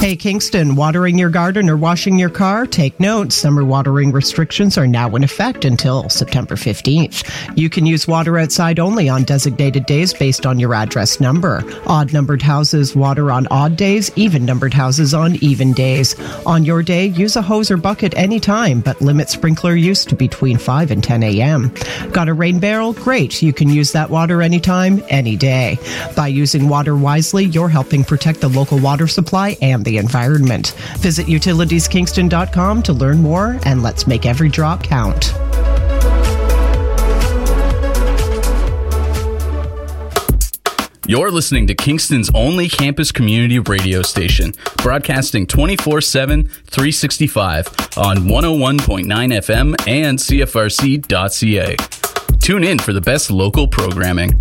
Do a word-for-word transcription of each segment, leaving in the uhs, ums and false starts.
Hey Kingston, watering your garden or washing your car? Take note, summer watering restrictions are now in effect until September fifteenth. You can use water outside only on designated days based on your address number. Odd-numbered houses water on odd days, even-numbered houses on even days. On your day, use a hose or bucket anytime, but limit sprinkler use to between five and ten a.m. Got a rain barrel? Great, you can use that water anytime, any day. By using water wisely, you're helping protect the local water supply and the environment. Visit utilities kingston dot com to learn more, and let's make every drop count. You're listening to Kingston's only campus community radio station, broadcasting twenty-four seven, three sixty-five on one oh one point nine F M and C F R C dot C A. Tune in for the best local programming.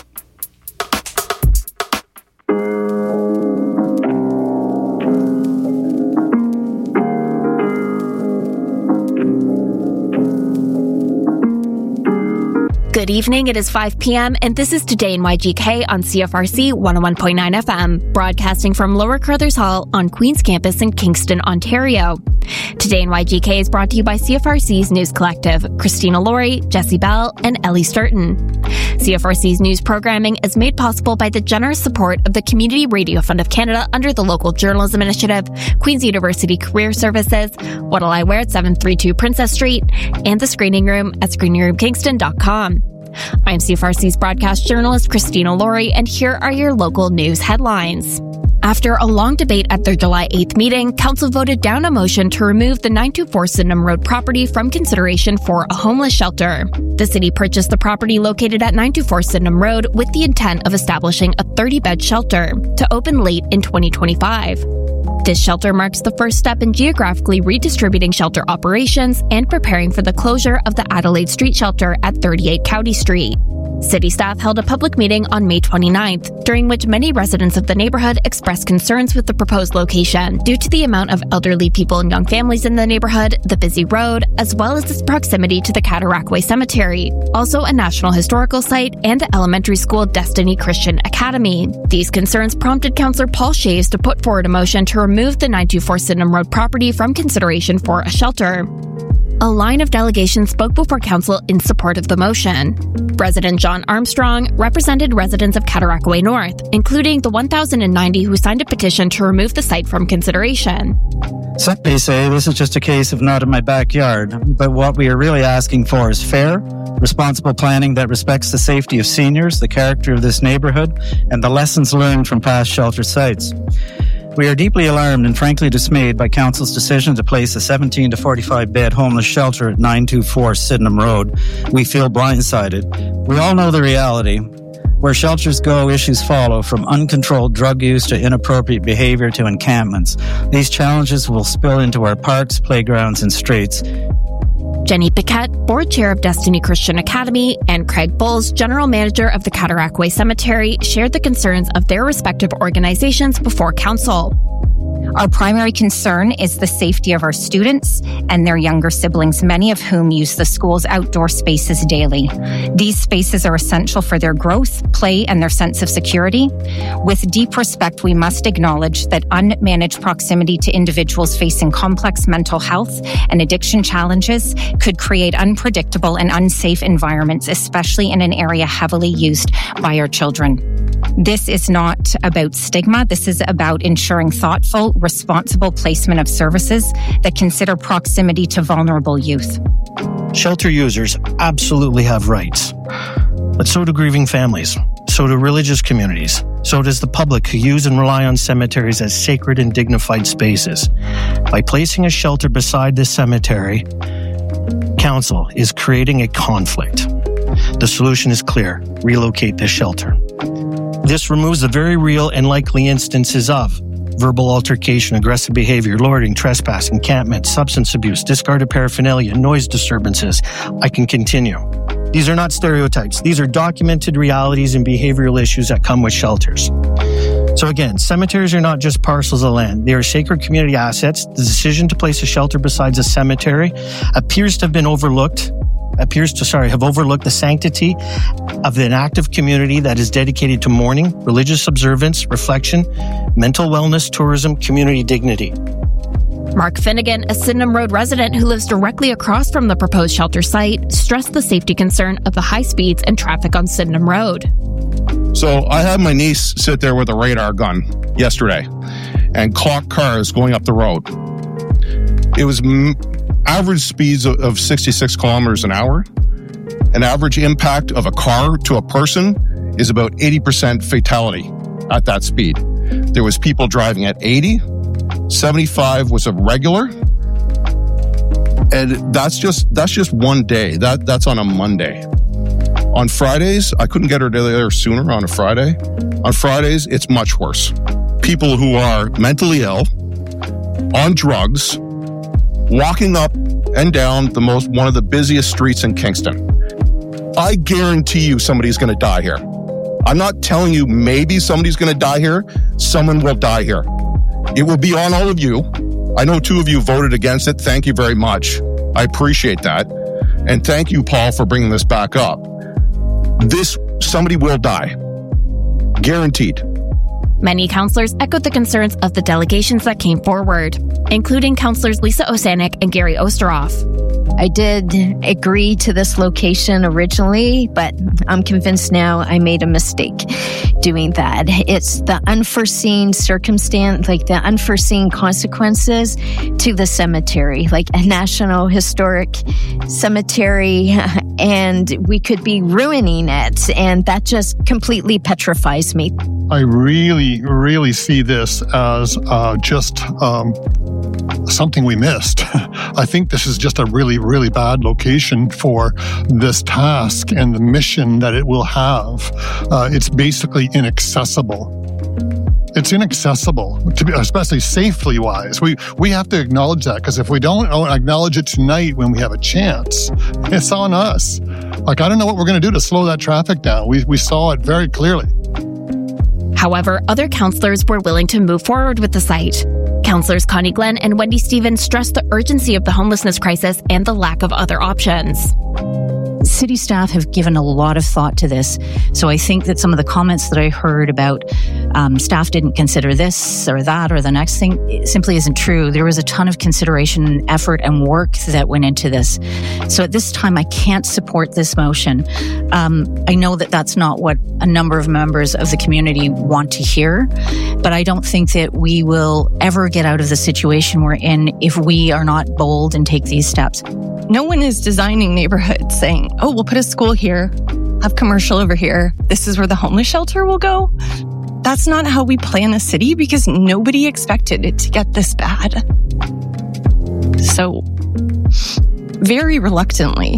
Good evening, it is five p.m. and this is Today in Y G K on C F R C one oh one point nine F M, broadcasting from Lower Carruthers Hall on Queen's Campus in Kingston, Ontario. Today in Y G K is brought to you by C F R C's News Collective, Christina Laurie, Jesse Bell, and Ellie Sturton. C F R C's news programming is made possible by the generous support of the Community Radio Fund of Canada under the Local Journalism Initiative, Queen's University Career Services, What'll I Wear at seven thirty-two Princess Street, and the Screening Room at screening room kingston dot com. I'm C F R C's broadcast journalist Christina Laurie, and here are your local news headlines. After a long debate at their July eighth meeting, Council voted down a motion to remove the nine twenty-four Sydenham Road property from consideration for a homeless shelter. The city purchased the property located at nine twenty-four Sydenham Road with the intent of establishing a thirty-bed shelter to open late in twenty twenty-five. This shelter marks the first step in geographically redistributing shelter operations and preparing for the closure of the Adelaide Street Shelter at thirty-eight County Street. City staff held a public meeting on May twenty-ninth, during which many residents of the neighborhood expressed concerns with the proposed location due to the amount of elderly people and young families in the neighborhood, the busy road, as well as its proximity to the Cataraqui Cemetery, also a National Historical Site, and the elementary school Destiny Christian Academy. These concerns prompted Councillor Paul Shaves to put forward a motion to remove the nine twenty-four Sydenham Road property from consideration for a shelter. A line of delegations spoke before council in support of the motion. President John Armstrong represented residents of Cataraqui North, including the one thousand ninety who signed a petition to remove the site from consideration. Some may say this is just a case of not in my backyard, but what we are really asking for is fair, responsible planning that respects the safety of seniors, the character of this neighborhood, and the lessons learned from past shelter sites. We are deeply alarmed and frankly dismayed by Council's decision to place a seventeen to forty-five bed homeless shelter at nine twenty-four Sydenham Road. We feel blindsided. We all know the reality. Where shelters go, issues follow, from uncontrolled drug use to inappropriate behavior to encampments. These challenges will spill into our parks, playgrounds, and streets. Jenny Paquette, board chair of Destiny Christian Academy, and Craig Bowles, general manager of the Cataraqui Cemetery, shared the concerns of their respective organizations before council. Our primary concern is the safety of our students and their younger siblings, many of whom use the school's outdoor spaces daily. These spaces are essential for their growth, play, and their sense of security. With deep respect, we must acknowledge that unmanaged proximity to individuals facing complex mental health and addiction challenges could create unpredictable and unsafe environments, especially in an area heavily used by our children. This is not about stigma. This is about ensuring thoughtful, responsible placement of services that consider proximity to vulnerable youth. Shelter users absolutely have rights, but so do grieving families, so do religious communities, so does the public who use and rely on cemeteries as sacred and dignified spaces. By placing a shelter beside this cemetery, Council is creating a conflict. The solution is clear: relocate this shelter. This removes the very real and likely instances of verbal altercation, aggressive behavior, loitering, trespass, encampment, substance abuse, discarded paraphernalia, noise disturbances. I can continue. These are not stereotypes. These are documented realities and behavioral issues that come with shelters. So again, cemeteries are not just parcels of land. They are sacred community assets. The decision to place a shelter beside a cemetery appears to have been overlooked appears to, sorry, have overlooked the sanctity of an active community that is dedicated to mourning, religious observance, reflection, mental wellness, tourism, community dignity. Mark Finnegan, a Sydenham Road resident who lives directly across from the proposed shelter site, stressed the safety concern of the high speeds and traffic on Sydenham Road. So I had my niece sit there with a radar gun yesterday and clock cars going up the road. It was m- average speeds of, of sixty-six kilometers an hour. An average impact of a car to a person is about eighty percent fatality at that speed. There was people driving at eighty, seventy-five was a regular, and that's just that's just one day. That that's on a Monday. On Fridays, I couldn't get her there sooner on a Friday. On Fridays, it's much worse. People who are mentally ill, on drugs, walking up and down the most one of the busiest streets in Kingston. I guarantee you somebody's going to die here. I'm not telling you maybe somebody's going to die here. Someone will die here. It will be on all of you. I know two of you voted against it. Thank you very much. I appreciate that. And thank you, Paul, for bringing this back up. This, somebody will die. Guaranteed. Many councillors echoed the concerns of the delegations that came forward, including councillors Lisa Osanek and Gary Osteroff. I did agree to this location originally, but I'm convinced now I made a mistake doing that. It's the unforeseen circumstance, like the unforeseen consequences to the cemetery, like a national historic cemetery, and we could be ruining it. And that just completely petrifies me. I really, really see this as uh, just um, something we missed. I think this is just a really, really bad location for this task and the mission that it will have. Uh, it's basically inaccessible. It's inaccessible, to be, especially safely wise. We we have to acknowledge that, because if we don't acknowledge it tonight when we have a chance, it's on us. Like, I don't know what we're going to do to slow that traffic down. We we saw it very clearly. However, other councillors were willing to move forward with the site. Councillors Connie Glenn and Wendy Stephen stressed the urgency of the homelessness crisis and the lack of other options. City staff have given a lot of thought to this. So I think that some of the comments that I heard about um, staff didn't consider this or that or the next thing, it simply isn't true. There was a ton of consideration, effort, and work that went into this. So at this time, I can't support this motion. Um, I know that that's not what a number of members of the community want to hear, but I don't think that we will ever get out of the situation we're in if we are not bold and take these steps. No one is designing neighborhoods saying, oh, we'll put a school here, have commercial over here. This is where the homeless shelter will go. That's not how we plan a city, because nobody expected it to get this bad. So, very reluctantly,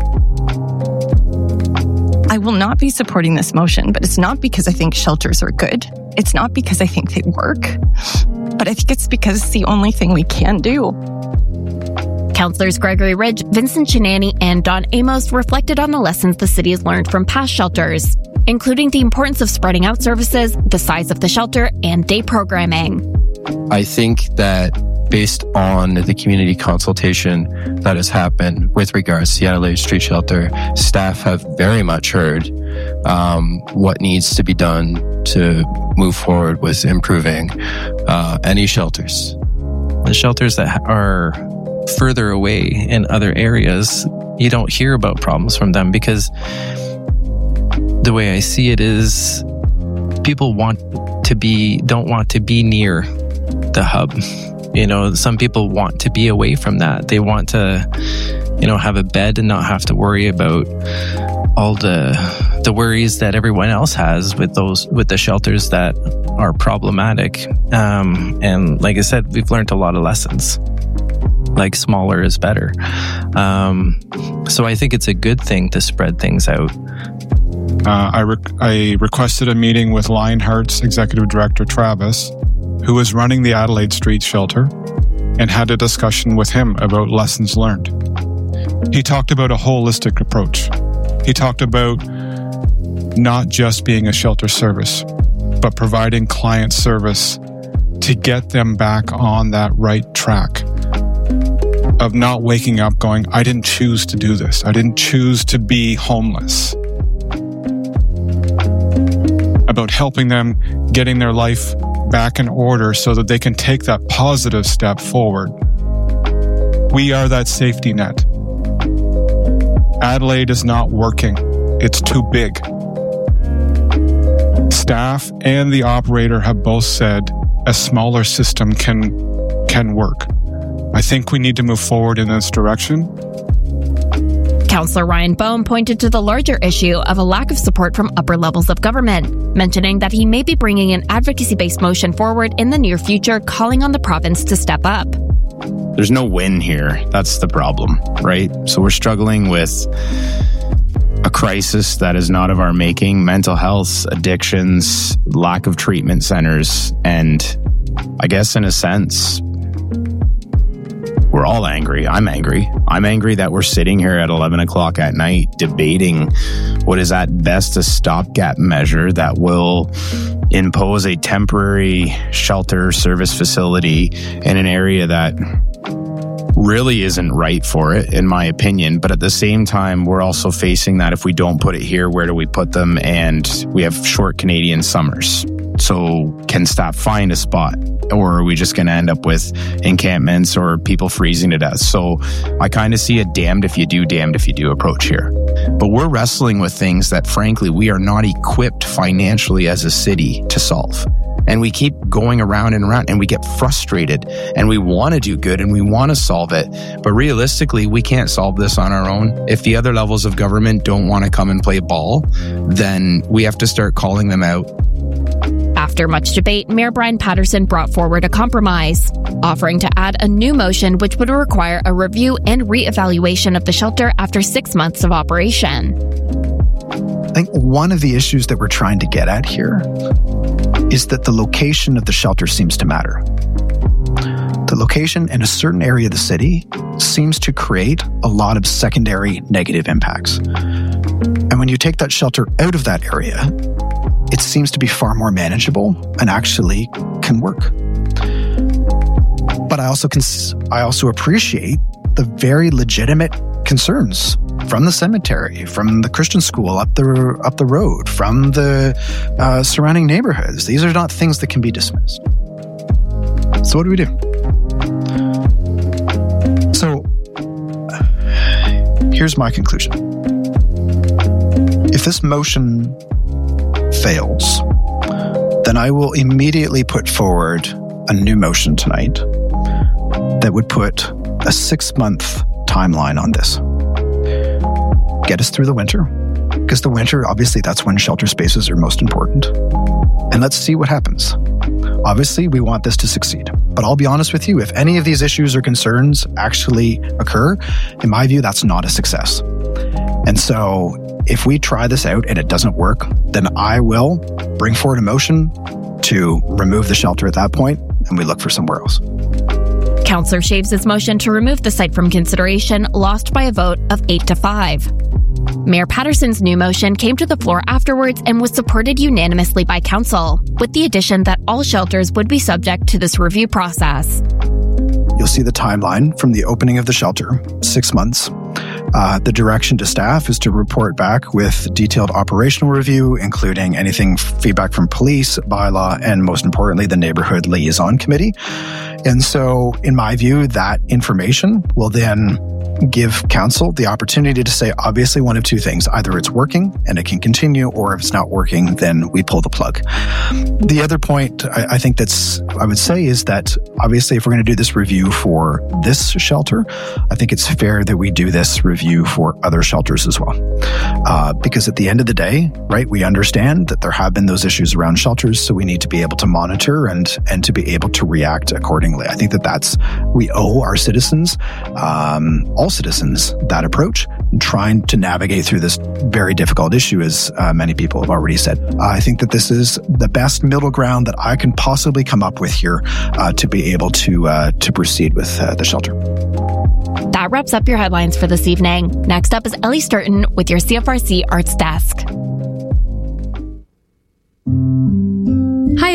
I will not be supporting this motion, but it's not because I think shelters are good. It's not because I think they work, but I think it's because it's the only thing we can do. Councillors Gregory Ridge, Vincent Chinani, and Don Amos reflected on the lessons the city has learned from past shelters, including the importance of spreading out services, the size of the shelter, and day programming. I think that based on the community consultation that has happened with regards to the Adelaide Street Shelter, staff have very much heard um, what needs to be done to move forward with improving uh, any shelters. The shelters that are further away in other areas, you don't hear about problems from them, because the way I see it is people want to be, don't want to be near the hub. You know, some people want to be away from that. They want to, you know, have a bed and not have to worry about all the the worries that everyone else has with those, with the shelters that are problematic. Um, and like I said, we've learned a lot of lessons. Like, smaller is better. Um, so I think it's a good thing to spread things out. Uh, I, rec- I requested a meeting with Lionheart's Executive Director, Travis, who was running the Adelaide Street Shelter, and had a discussion with him about lessons learned. He talked about a holistic approach. He talked about not just being a shelter service, but providing client service to get them back on that right track. of not waking up going, I didn't choose to do this. I didn't choose to be homeless. About helping them getting their life back in order so that they can take that positive step forward. We are that safety net. Adelaide is not working. It's too big. Staff and the operator have both said a smaller system can can work. I think we need to move forward in this direction. Councillor Ryan Bohm pointed to the larger issue of a lack of support from upper levels of government, mentioning that he may be bringing an advocacy-based motion forward in the near future, calling on the province to step up. There's no win here. That's the problem, right? So we're struggling with a crisis that is not of our making, mental health, addictions, lack of treatment centers, and I guess in a sense, we're all angry. I'm angry. I'm angry that we're sitting here at eleven o'clock at night debating what is at best a stopgap measure that will impose a temporary shelter service facility in an area that really isn't right for it, in my opinion. But at the same time, we're also facing that if we don't put it here, where do we put them? And we have short Canadian summers. So can staff find a spot? Or are we just going to end up with encampments or people freezing to death? So I kind of see a damned if you do, damned if you do approach here. But we're wrestling with things that, frankly, we are not equipped financially as a city to solve. And we keep going around and around and we get frustrated and we want to do good and we want to solve it. But realistically, we can't solve this on our own. If the other levels of government don't want to come and play ball, then we have to start calling them out. After much debate, Mayor Brian Patterson brought forward a compromise, offering to add a new motion which would require a review and re-evaluation of the shelter after six months of operation. I think one of the issues that we're trying to get at here is that the location of the shelter seems to matter. The location in a certain area of the city seems to create a lot of secondary negative impacts. And when you take that shelter out of that area, it seems to be far more manageable and actually can work. But I also can, I also appreciate the very legitimate concerns from the cemetery, from the Christian school up the up the road, from the uh, surrounding neighborhoods. These are not things that can be dismissed. So what do we do? So here's my conclusion. If this motion fails, then I will immediately put forward a new motion tonight that would put a six-month timeline on this. Get us through the winter, because the winter, obviously, that's when shelter spaces are most important. And let's see what happens. Obviously, we want this to succeed. But I'll be honest with you, if any of these issues or concerns actually occur, in my view, that's not a success. And so if we try this out and it doesn't work, then I will bring forward a motion to remove the shelter at that point, and we look for somewhere else. Councillor Shaves' motion to remove the site from consideration lost by a vote of eight to five. Mayor Patterson's new motion came to the floor afterwards and was supported unanimously by council, with the addition that all shelters would be subject to this review process. You'll see the timeline from the opening of the shelter, six months. Uh, the direction to staff is to report back with detailed operational review, including anything feedback from police, bylaw, and most importantly, the neighborhood liaison committee. And so, in my view, that information will then give council the opportunity to say, obviously, one of two things. Either it's working and it can continue, or if it's not working, then we pull the plug. The other point I, I think that's, I would say is that obviously if we're going to do this review for this shelter, I think it's fair that we do this review for other shelters as well. Uh, because at the end of the day, right, we understand that there have been those issues around shelters, so we need to be able to monitor and, and to be able to react accordingly. I think that that's, we owe our citizens, um, all citizens, that approach, trying to navigate through this very difficult issue, as uh, many people have already said. Uh, I think that this is the best middle ground that I can possibly come up with here uh, to be able to uh, to proceed with uh, the shelter. That wraps up your headlines for this evening. Next up is Ellie Sturton with your C F R C Arts Desk. Hi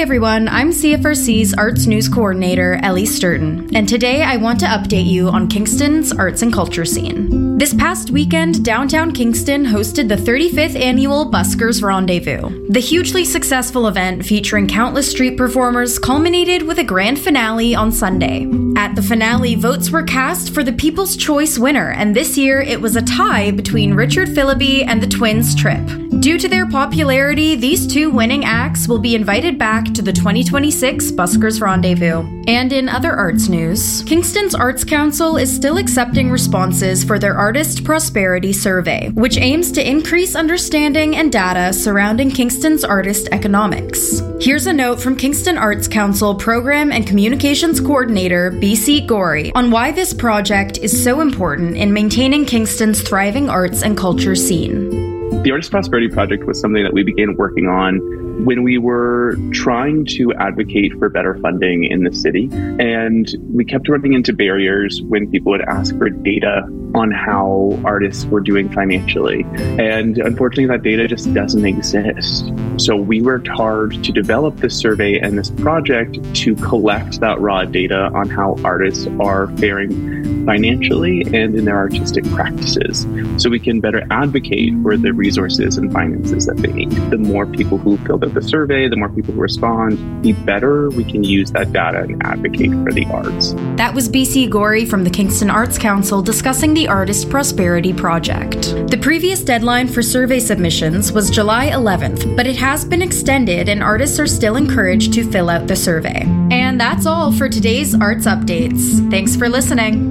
everyone, I'm C F R C's Arts News Coordinator, Ellie Sturton, and today I want to update you on Kingston's arts and culture scene. This past weekend, downtown Kingston hosted the thirty-fifth annual Buskers Rendezvous. The hugely successful event featuring countless street performers culminated with a grand finale on Sunday. At the finale, votes were cast for the People's Choice winner, and this year it was a tie between Richard Philliby and the Twins Trip. Due to their popularity, these two winning acts will be invited back to the twenty twenty-six Buskers Rendezvous. And in other arts news, Kingston's Arts Council is still accepting responses for their Artist Prosperity Survey, which aims to increase understanding and data surrounding Kingston's artist economics. Here's a note from Kingston Arts Council Program and Communications Coordinator B C Gorey on why this project is so important in maintaining Kingston's thriving arts and culture scene. The Artist Prosperity Project was something that we began working on when we were trying to advocate for better funding in the city. And we kept running into barriers when people would ask for data on how artists were doing financially. And unfortunately, that data just doesn't exist. So we worked hard to develop this survey and this project to collect that raw data on how artists are faring financially and in their artistic practices, so we can better advocate for the resources and finances that they need. The more people who filled out the survey, the more people who respond, the better we can use that data and advocate for the arts. That was B C Gorey from the Kingston Arts Council discussing the Artist Prosperity Project. The previous deadline for survey submissions was July eleventh, but it has been extended and artists are still encouraged to fill out the survey. And that's all for today's Arts Updates. Thanks for listening.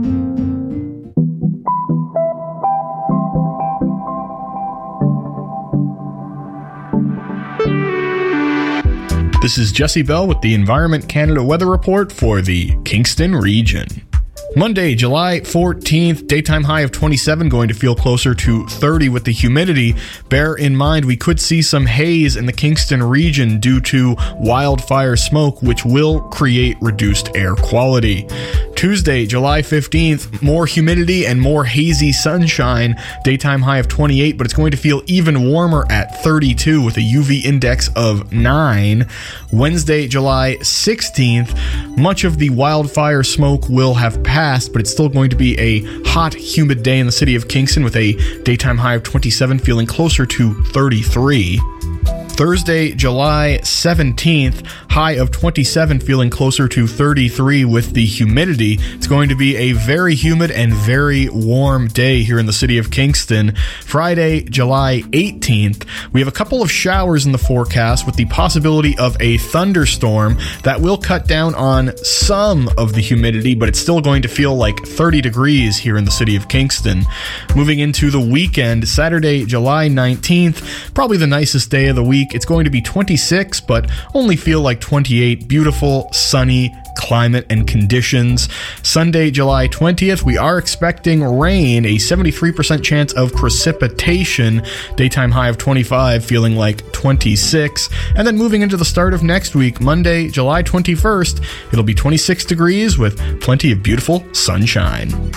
This is Jesse Bell with the Environment Canada Weather Report for the Kingston region. Monday, July fourteenth, daytime high of twenty-seven, going to feel closer to thirty with the humidity. Bear in mind we could see some haze in the Kingston region due to wildfire smoke, which will create reduced air quality. Tuesday, July fifteenth, more humidity and more hazy sunshine. Daytime high of twenty-eight, but it's going to feel even warmer at thirty-two with a U V index of nine. Wednesday, July sixteenth, much of the wildfire smoke will have passed, but it's still going to be a hot, humid day in the city of Kingston with a daytime high of twenty-seven, feeling closer to thirty-three. Thursday, July seventeenth, high of twenty-seven, feeling closer to thirty-three with the humidity. It's going to be a very humid and very warm day here in the city of Kingston. Friday, July eighteenth, we have a couple of showers in the forecast with the possibility of a thunderstorm that will cut down on some of the humidity, but it's still going to feel like thirty degrees here in the city of Kingston. Moving into the weekend, Saturday, July nineteenth, probably the nicest day of the week. It's going to be twenty-six, but only feel like twenty-eight. Beautiful, sunny climate and conditions. Sunday, July twentieth, we are expecting rain, a seventy-three percent chance of precipitation. Daytime high of twenty-five, feeling like twenty-six. And then moving into the start of next week, Monday, July twenty-first, it'll be twenty-six degrees with plenty of beautiful sunshine.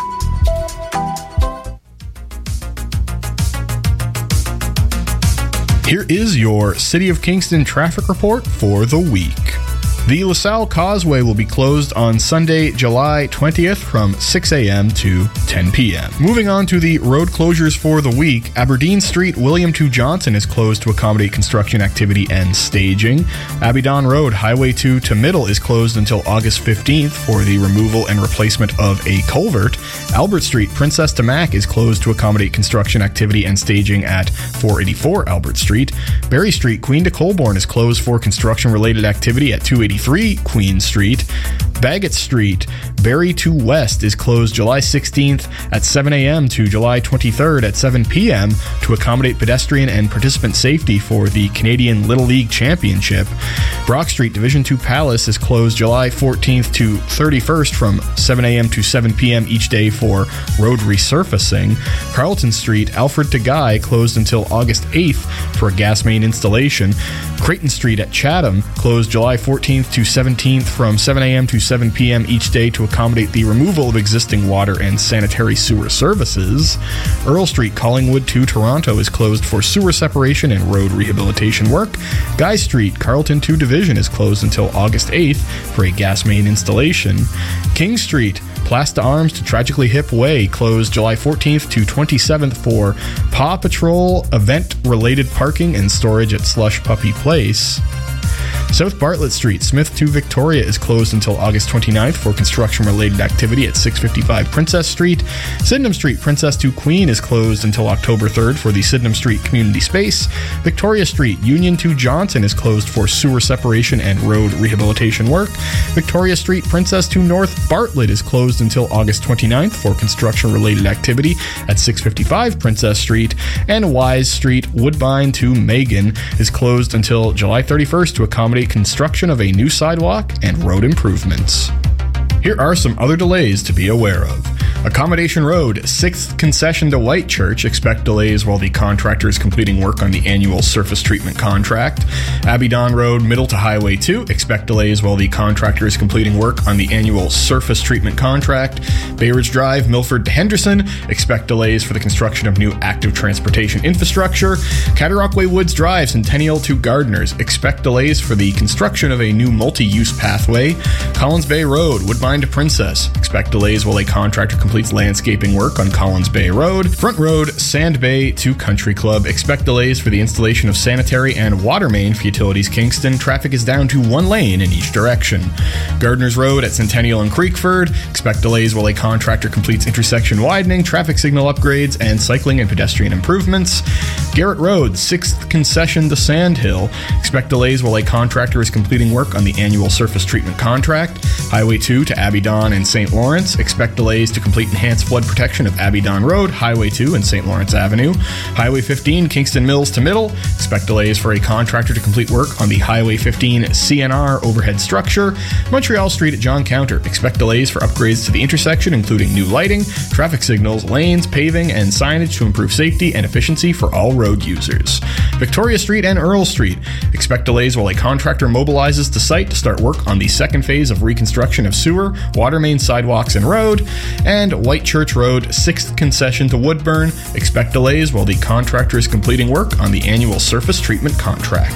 Here is your City of Kingston traffic report for the week. The LaSalle Causeway will be closed on Sunday, July twentieth from six a.m. to ten p.m. Moving on to the road closures for the week, Aberdeen Street, William two Johnson is closed to accommodate construction activity and staging. Abidon Road, Highway two to Middle is closed until August fifteenth for the removal and replacement of a culvert. Albert Street, Princess to Mac is closed to accommodate construction activity and staging at four eighty-four Albert Street. Berry Street, Queen to Colborne is closed for construction-related activity at two eighty-three Queen Street. Bagot Street, Berry to West is closed July sixteenth at seven a.m. to July twenty-third at seven p.m. to accommodate pedestrian and participant safety for the Canadian Little League Championship. Brock Street, Division two Palace is closed July fourteenth to thirty-first from seven a.m. to seven p.m. each day for road resurfacing. Carlton Street, Alfred to Guy closed until August eighth for a gas main installation. Creighton Street at Chatham closed July fourteenth sixteenth to seventeenth from seven a.m. to seven p.m. each day to accommodate the removal of existing water and sanitary sewer services. Earl Street, Collingwood to Toronto is closed for sewer separation and road rehabilitation work. Guy Street, Carleton to Division is closed until August eighth for a gas main installation. King Street, Place d'Armes to Tragically Hip Way closed July fourteenth to twenty-seventh for Paw Patrol event-related parking and storage at Slush Puppy Place. South Bartlett Street, Smith to Victoria is closed until August twenty-ninth for construction-related activity at six fifty-five Princess Street. Sydenham Street, Princess to Queen is closed until October third for the Sydenham Street Community Space. Victoria Street, Union to Johnson is closed for sewer separation and road rehabilitation work. Victoria Street, Princess to North Bartlett is closed until August twenty-ninth for construction-related activity at six fifty-five Princess Street. And Wise Street, Woodbine to Megan is closed until July thirty-first to accommodate construction of a new sidewalk and road improvements. Here are some other delays to be aware of. Accommodation Road, sixth concession to Whitechurch. Expect delays while the contractor is completing work on the annual surface treatment contract. Abidon Road, middle to Highway two. Expect delays while the contractor is completing work on the annual surface treatment contract. Bay Ridge Drive, Milford to Henderson. Expect delays for the construction of new active transportation infrastructure. Cataraqui Woods Drive, Centennial to Gardeners. Expect delays for the construction of a new multi-use pathway. Collins Bay Road, Woodbine to Princess. Expect delays while a contractor completes landscaping work on Collins Bay Road. Front Road, Sand Bay to Country Club. Expect delays for the installation of sanitary and water main for Utilities Kingston. Traffic is down to one lane in each direction. Gardeners Road at Centennial and Creekford. Expect delays while a contractor completes intersection widening, traffic signal upgrades, and cycling and pedestrian improvements. Garrett Road, sixth concession to Sandhill. Expect delays while a contractor is completing work on the annual surface treatment contract. Highway two to Abidon and Saint Lawrence. Expect delays to complete enhanced flood protection of Abidon Road, Highway two, and Saint Lawrence Avenue. Highway fifteen, Kingston Mills to Middle. Expect delays for a contractor to complete work on the Highway fifteen C N R overhead structure. Montreal Street at John Counter. Expect delays for upgrades to the intersection, including new lighting, traffic signals, lanes, paving, and signage to improve safety and efficiency for all road users. Victoria Street and Earl Street. Expect delays while a contractor mobilizes to site to start work on the second phase of reconstruction of sewer, water main, sidewalks, and road. And Whitechurch Road, sixth concession to Woodburn. Expect delays while the contractor is completing work on the annual surface treatment contract.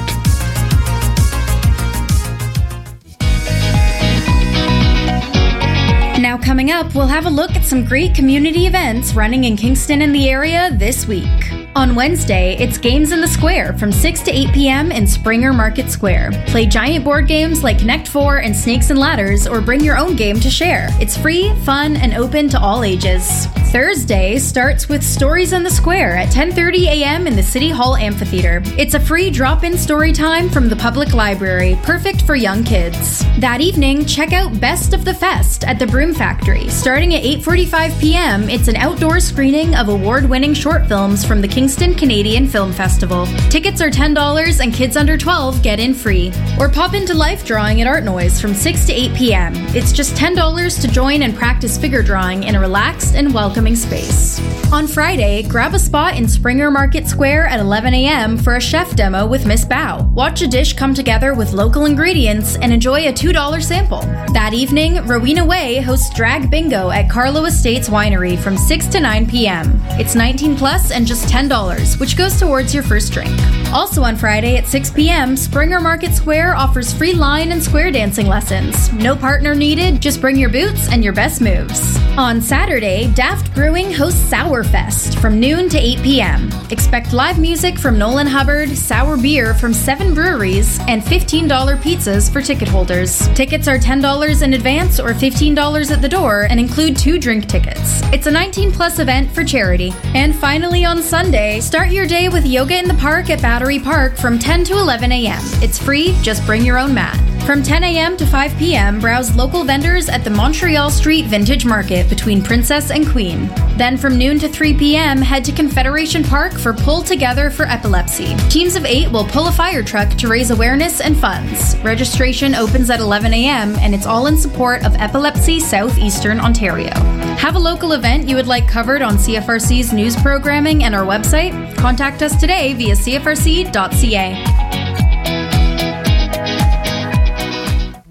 Now coming up, we'll have a look at some great community events running in Kingston and the area this week. On Wednesday, it's Games in the Square from six to eight p.m. in Springer Market Square. Play giant board games like Connect Four and Snakes and Ladders, or bring your own game to share. It's free, fun, and open to all ages. Thursday starts with Stories in the Square at ten thirty a.m. in the City Hall Amphitheater. It's a free drop-in story time from the public library, perfect for young kids. That evening, check out Best of the Fest at the Broom Factory. Starting at eight forty-five p.m., it's an outdoor screening of award-winning short films from the Kingston Canadian Film Festival. Tickets are ten dollars and kids under twelve get in free. Or pop into Life Drawing at Art Noise from six to eight p.m. It's just ten dollars to join and practice figure drawing in a relaxed and welcoming space. On Friday, grab a spot in Springer Market Square at eleven a.m. for a chef demo with Miss Bao. Watch a dish come together with local ingredients and enjoy a two dollars sample. That evening, Rowena Way hosts Drag Bingo at Carlo Estates Winery from six to nine p.m. It's nineteen plus and just ten dollars, which goes towards your first drink. Also on Friday at six p.m., Springer Market Square offers free line and square dancing lessons. No partner needed, just bring your boots and your best moves. On Saturday, Daft Brewing hosts Sourfest from noon to eight p.m. Expect live music from Nolan Hubbard, sour beer from seven breweries, and fifteen dollars pizzas for ticket holders. Tickets are ten dollars in advance or fifteen dollars at the door and include two drink tickets. It's a nineteen plus event for charity. And finally on Sunday, start your day with yoga in the park at Battery Park from ten to eleven a.m. It's free, just bring your own mat. From ten a.m. to five p.m., browse local vendors at the Montreal Street Vintage Market between Princess and Queen. Then from noon to three p.m., head to Confederation Park for Pull Together for Epilepsy. Teams of eight will pull a fire truck to raise awareness and funds. Registration opens at eleven a.m. and it's all in support of Epilepsy Southeastern Ontario. Have a local event you would like covered on C F R C's news programming and our website? Contact us today via c f r c dot c a.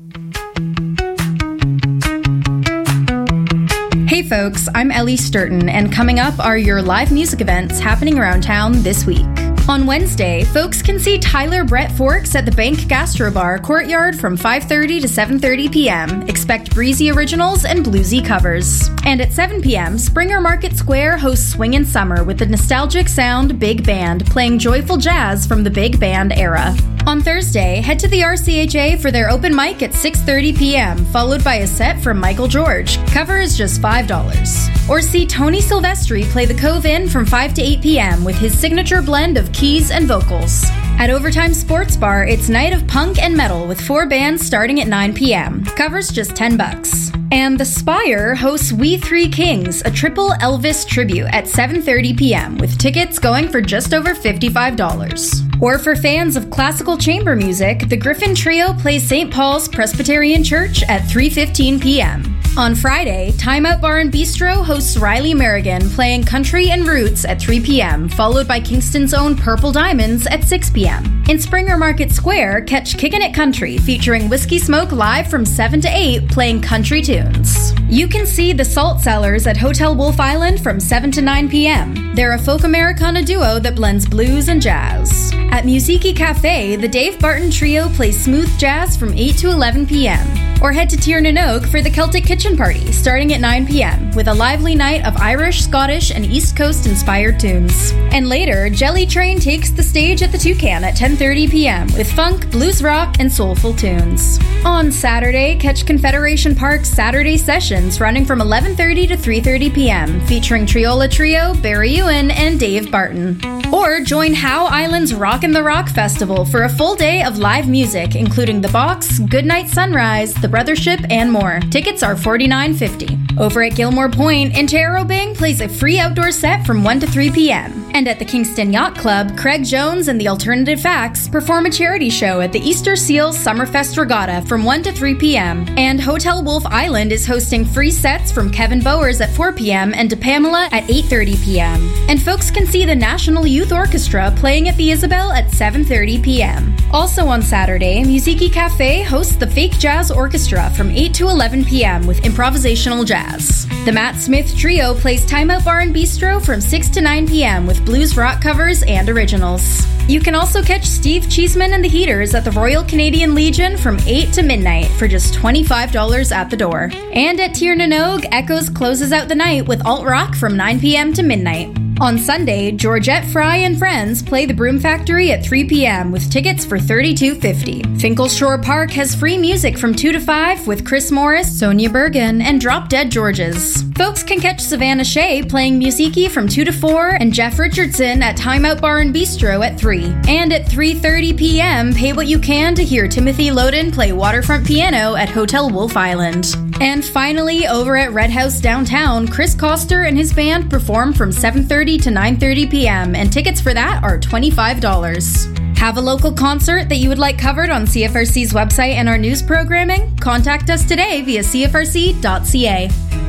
folks, I'm Ellie Sturton, and coming up are your live music events happening around town this week. On Wednesday, folks can see Tyler Brett Forks at the Bank Gastro Bar Courtyard from five thirty to seven thirty p.m. Expect breezy originals and bluesy covers. And at seven p.m., Springer Market Square hosts Swingin' Summer with the nostalgic sound Big Band playing joyful jazz from the big band era. On Thursday, head to the R C H A for their open mic at six thirty p.m., followed by a set from Michael George. Cover is just five dollars. Or see Tony Silvestri play the Cove Inn from five to eight p.m. with his signature blend of keys and vocals. At Overtime Sports Bar, it's night of punk and metal with four bands starting at nine p.m. Cover's just ten bucks. And The Spire hosts We Three Kings, a triple Elvis tribute at seven thirty p.m. with tickets going for just over fifty-five dollars. Or for fans of classical chamber music, the Griffin Trio plays Saint Paul's Presbyterian Church at three fifteen p.m. On Friday, Time Out Bar and Bistro hosts Riley Merrigan playing Country and Roots at three p.m., followed by Kingston's own Purple Diamonds at six p.m. In Springer Market Square, catch Kickin' It Country featuring Whiskey Smoke live from seven to eight playing country tunes. You can see the Salt Cellars at Hotel Wolf Island from seven to nine p.m. They're a folk Americana duo that blends blues and jazz. At Musiki Cafe, the Dave Barton Trio plays smooth jazz from eight to eleven p.m. Or head to Tiernan Oak for the Celtic Kitchen Party, starting at nine p.m., with a lively night of Irish, Scottish, and East Coast-inspired tunes. And later, Jelly Train takes the stage at the Toucan at ten thirty p.m., with funk, blues rock, and soulful tunes. On Saturday, catch Confederation Park's Saturday Sessions, running from eleven thirty to three thirty p.m., featuring Triola Trio, Barry Ewan, and Dave Barton. Or join Howe Island's Rock in the Rock Festival for a full day of live music, including The Box, Goodnight Sunrise, The Brothership, and more. Tickets are forty-nine fifty. Over at Gilmore Point, Interrobang plays a free outdoor set from one to three p.m. And at the Kingston Yacht Club, Craig Jones and the Alternative Facts perform a charity show at the Easter Seals Summerfest Regatta from one to three p.m. And Hotel Wolf Island is hosting free sets from Kevin Bowers at four p.m. and to Pamela at eight thirty p.m. And folks can see the National Youth Orchestra playing at the Isabel at seven thirty p.m. Also on Saturday, Musiki Cafe hosts the Fake Jazz Orchestra from eight to eleven p.m. with improvisational jazz. The Matt Smith Trio plays Time Out Bar and Bistro from six to nine p.m. with blues rock covers and originals. You can also catch Steve Cheeseman and the Heaters at the Royal Canadian Legion from eight to midnight for just twenty-five dollars at the door. And at Tiernan Oak, Echoes closes out the night with alt rock from nine p.m. to midnight. On Sunday, Georgette Fry and friends play the Broom Factory at three p.m. with tickets for thirty-two fifty. Finkelshore Park has free music from two to five with Chris Morris, Sonia Bergen, and Drop Dead Georges. Folks can catch Savannah Shea playing Musiki from two to four and Jeff Richardson at Time Out Bar and Bistro at three. And at three thirty p.m., pay what you can to hear Timothy Loden play waterfront piano at Hotel Wolf Island. And finally, over at Red House downtown, Chris Coster and his band perform from seven thirty to nine thirty p.m., and tickets for that are twenty-five dollars. Have a local concert that you would like covered on C F R C's website and our news programming? Contact us today via c f r c dot c a.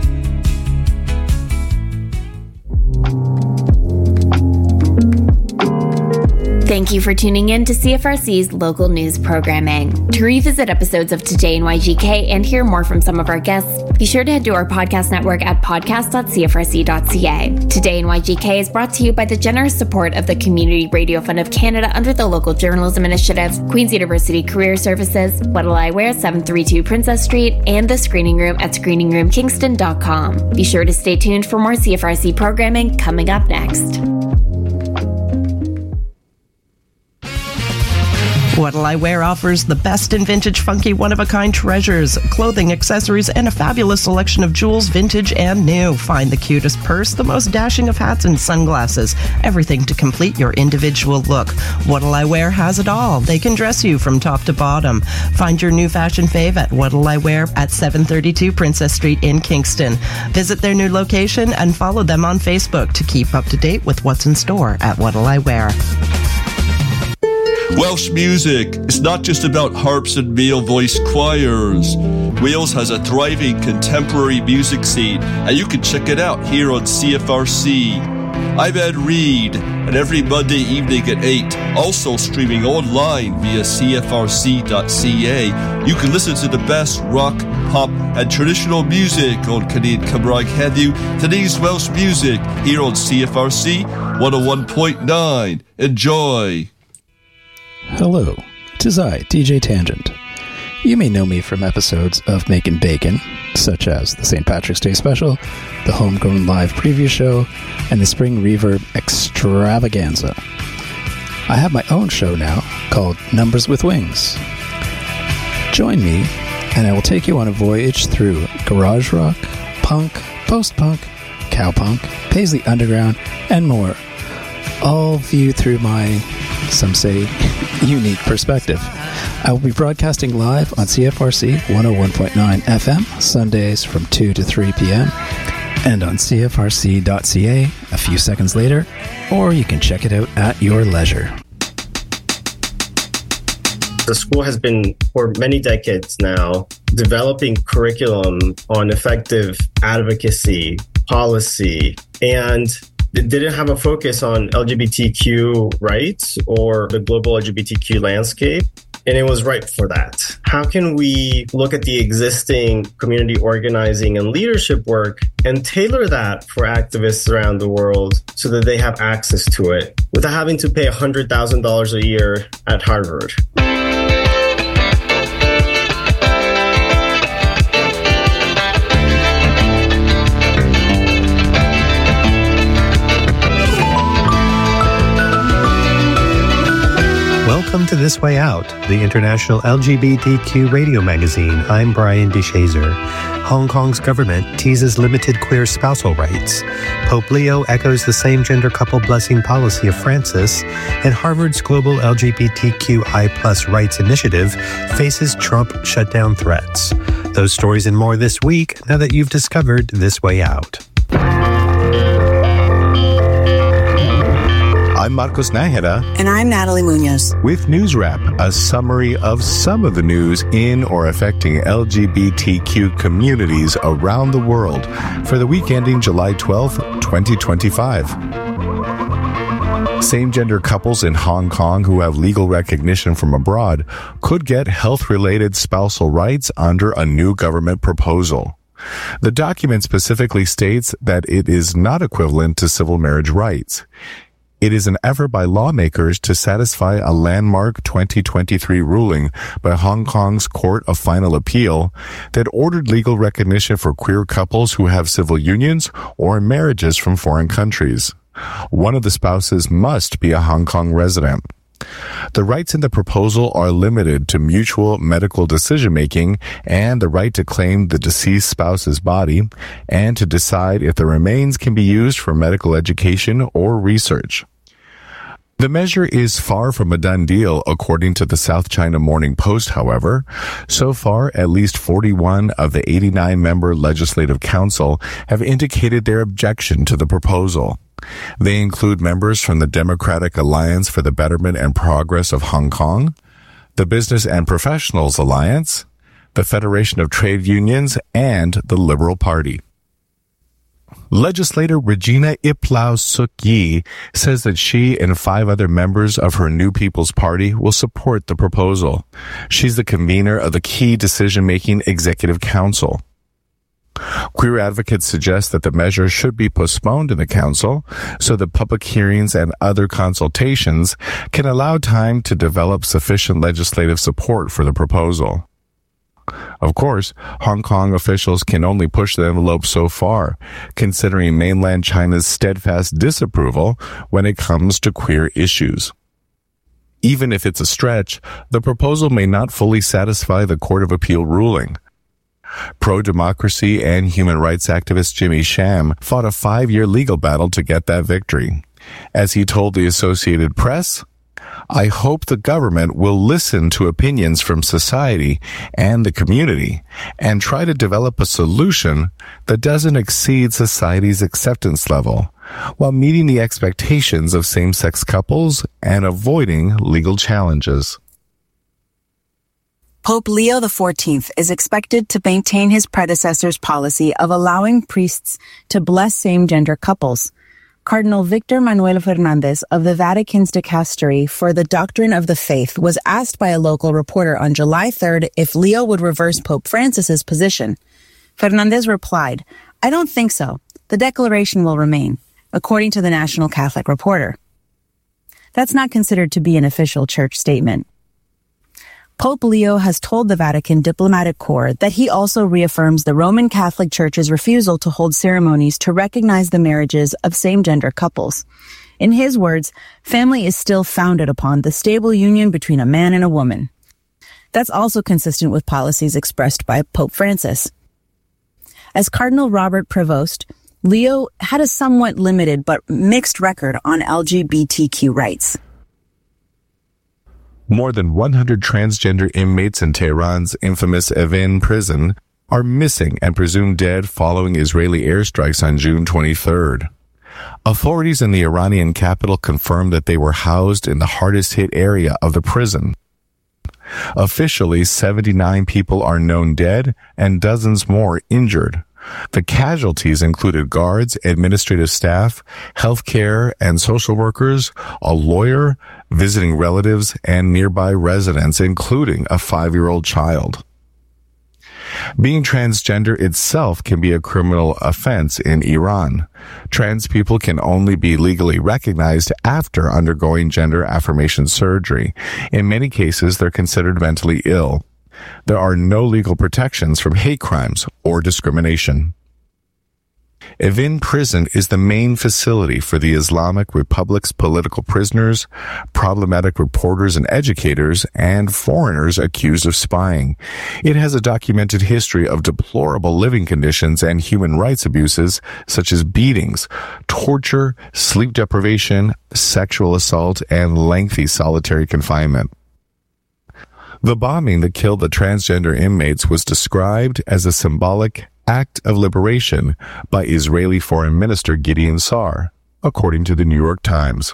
Thank you for tuning in to C F R C's local news programming. To revisit episodes of Today in Y G K and hear more from some of our guests, be sure to head to our podcast network at podcast dot c f r c dot c a. Today in Y G K is brought to you by the generous support of the Community Radio Fund of Canada under the Local Journalism Initiative, Queen's University Career Services, What'll I Wear, seven thirty-two Princess Street, and the Screening Room at screening room kingston dot com. Be sure to stay tuned for more C F R C programming coming up next. What'll I Wear offers the best in vintage, funky, one-of-a-kind treasures, clothing, accessories, and a fabulous selection of jewels, vintage and new. Find the cutest purse, the most dashing of hats and sunglasses, everything to complete your individual look. What'll I Wear has it all. They can dress you from top to bottom. Find your new fashion fave at What'll I Wear at seven thirty-two Princess Street in Kingston. Visit their new location and follow them on Facebook to keep up to date with what's in store at What'll I Wear. Welsh music is not just about harps and male-voiced choirs. Wales has a thriving contemporary music scene, and you can check it out here on C F R C. I'm Ed Reed. and every Monday evening at eight. Also streaming online via C F R C dot C A. You can listen to the best rock, pop, and traditional music on Canadian Cymraeg Heddiw, today's Welsh music, here on C F R C one oh one point nine. Enjoy! Hello, 'tis I, D J Tangent. You may know me from episodes of Makin' Bacon, such as the Saint Patrick's Day Special, the Homegrown Live Preview Show, and the Spring Reverb Extravaganza. I have my own show now called Numbers with Wings. Join me, and I will take you on a voyage through garage rock, punk, post-punk, cowpunk, Paisley Underground, and more, all viewed through my, some say, unique perspective. I will be broadcasting live on C F R C one oh one point nine F M, Sundays from two to three p.m., and on C F R C dot C A a few seconds later, or you can check it out at your leisure. The school has been, for many decades now, developing curriculum on effective advocacy, policy, and it didn't have a focus on L G B T Q rights or the global L G B T Q landscape. And it was ripe for that. How can we look at the existing community organizing and leadership work and tailor that for activists around the world so that they have access to it without having to pay one hundred thousand dollars a year at Harvard? Welcome to This Way Out, the international L G B T Q radio magazine. I'm Brian DeShazer. Hong Kong's government teases limited queer spousal rights. Pope Leo echoes the same-gender couple blessing policy of Francis, and Harvard's global L G B T Q I plus rights initiative faces Trump shutdown threats. Those stories and more this week, now that you've discovered This Way Out. I'm Marcos Nájera. And I'm Natalie Munoz. With News Wrap, a summary of some of the news in or affecting L G B T Q communities around the world for the week ending July twelfth, twenty twenty-five. Same-gender couples in Hong Kong who have legal recognition from abroad could get health-related spousal rights under a new government proposal. The document specifically states that it is not equivalent to civil marriage rights. It is an effort by lawmakers to satisfy a landmark twenty twenty-three ruling by Hong Kong's Court of Final Appeal that ordered legal recognition for queer couples who have civil unions or marriages from foreign countries. One of the spouses must be a Hong Kong resident. The rights in the proposal are limited to mutual medical decision-making and the right to claim the deceased spouse's body and to decide if the remains can be used for medical education or research. The measure is far from a done deal, according to the South China Morning Post, however. So far, at least forty-one of the eighty-nine member Legislative Council have indicated their objection to the proposal. They include members from the Democratic Alliance for the Betterment and Progress of Hong Kong, the Business and Professionals Alliance, the Federation of Trade Unions, and the Liberal Party. Legislator Regina Ip Lau Suk Yi says that she and five other members of her New People's Party will support the proposal. She's the convener of the Key Decision-Making Executive Council. Queer advocates suggest that the measure should be postponed in the council so that public hearings and other consultations can allow time to develop sufficient legislative support for the proposal. Of course, Hong Kong officials can only push the envelope so far, considering mainland China's steadfast disapproval when it comes to queer issues. Even if it's a stretch, the proposal may not fully satisfy the Court of Appeal ruling. Pro-democracy and human rights activist Jimmy Sham fought a five-year legal battle to get that victory. As he told the Associated Press, "I hope the government will listen to opinions from society and the community and try to develop a solution that doesn't exceed society's acceptance level, while meeting the expectations of same-sex couples and avoiding legal challenges." Pope Leo the fourteenth is expected to maintain his predecessor's policy of allowing priests to bless same-gender couples. Cardinal Victor Manuel Fernandez of the Vatican's Dicastery for the Doctrine of the Faith was asked by a local reporter on July third if Leo would reverse Pope Francis's position. Fernandez replied, "I don't think so. The declaration will remain," according to the National Catholic Reporter. That's not considered to be an official church statement. Pope Leo has told the Vatican Diplomatic Corps that he also reaffirms the Roman Catholic Church's refusal to hold ceremonies to recognize the marriages of same-gender couples. In his words, family is still founded upon the stable union between a man and a woman. That's also consistent with policies expressed by Pope Francis. As Cardinal Robert Prevost, Leo had a somewhat limited but mixed record on L G B T Q rights. More than one hundred transgender inmates in Tehran's infamous Evin prison are missing and presumed dead following Israeli airstrikes on June twenty-third. Authorities in the Iranian capital confirmed that they were housed in the hardest hit area of the prison. Officially, seventy-nine people are known dead and dozens more injured. The casualties included guards, administrative staff, healthcare and social workers, a lawyer, visiting relatives, and nearby residents, including a five-year-old child. Being transgender itself can be a criminal offense in Iran. Trans people can only be legally recognized after undergoing gender affirmation surgery. In many cases, they're considered mentally ill. There are no legal protections from hate crimes or discrimination. Evin Prison is the main facility for the Islamic Republic's political prisoners, problematic reporters and educators, and foreigners accused of spying. It has a documented history of deplorable living conditions and human rights abuses such as beatings, torture, sleep deprivation, sexual assault, and lengthy solitary confinement. The bombing that killed the transgender inmates was described as a symbolic act of liberation by Israeli Foreign Minister Gideon Sa'ar, according to the New York Times.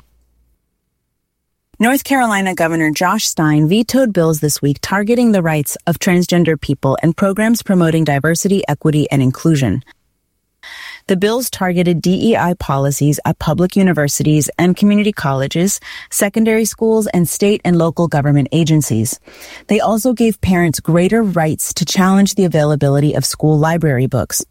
North Carolina Governor Josh Stein vetoed bills this week targeting the rights of transgender people and programs promoting diversity, equity, and inclusion. The bills targeted D E I policies at public universities and community colleges, secondary schools, and state and local government agencies. They also gave parents greater rights to challenge the availability of school library books.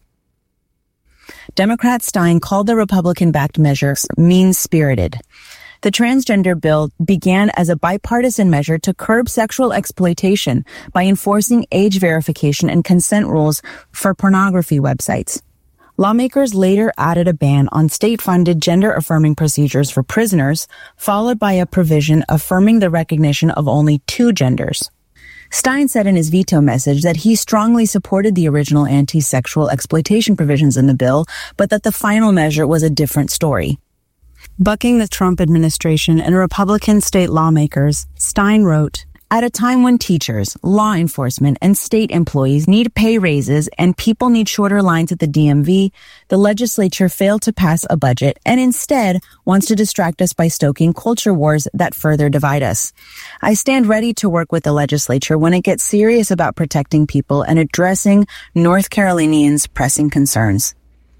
Democrat Stein called the Republican-backed measures mean-spirited. The transgender bill began as a bipartisan measure to curb sexual exploitation by enforcing age verification and consent rules for pornography websites. Lawmakers later added a ban on state-funded gender-affirming procedures for prisoners, followed by a provision affirming the recognition of only two genders. Stein said in his veto message that he strongly supported the original anti-sexual exploitation provisions in the bill, but that the final measure was a different story. Bucking the Trump administration and Republican state lawmakers, Stein wrote, "At a time when teachers, law enforcement, and state employees need pay raises and people need shorter lines at the D M V, the legislature failed to pass a budget and instead wants to distract us by stoking culture wars that further divide us. I stand ready to work with the legislature when it gets serious about protecting people and addressing North Carolinians' pressing concerns."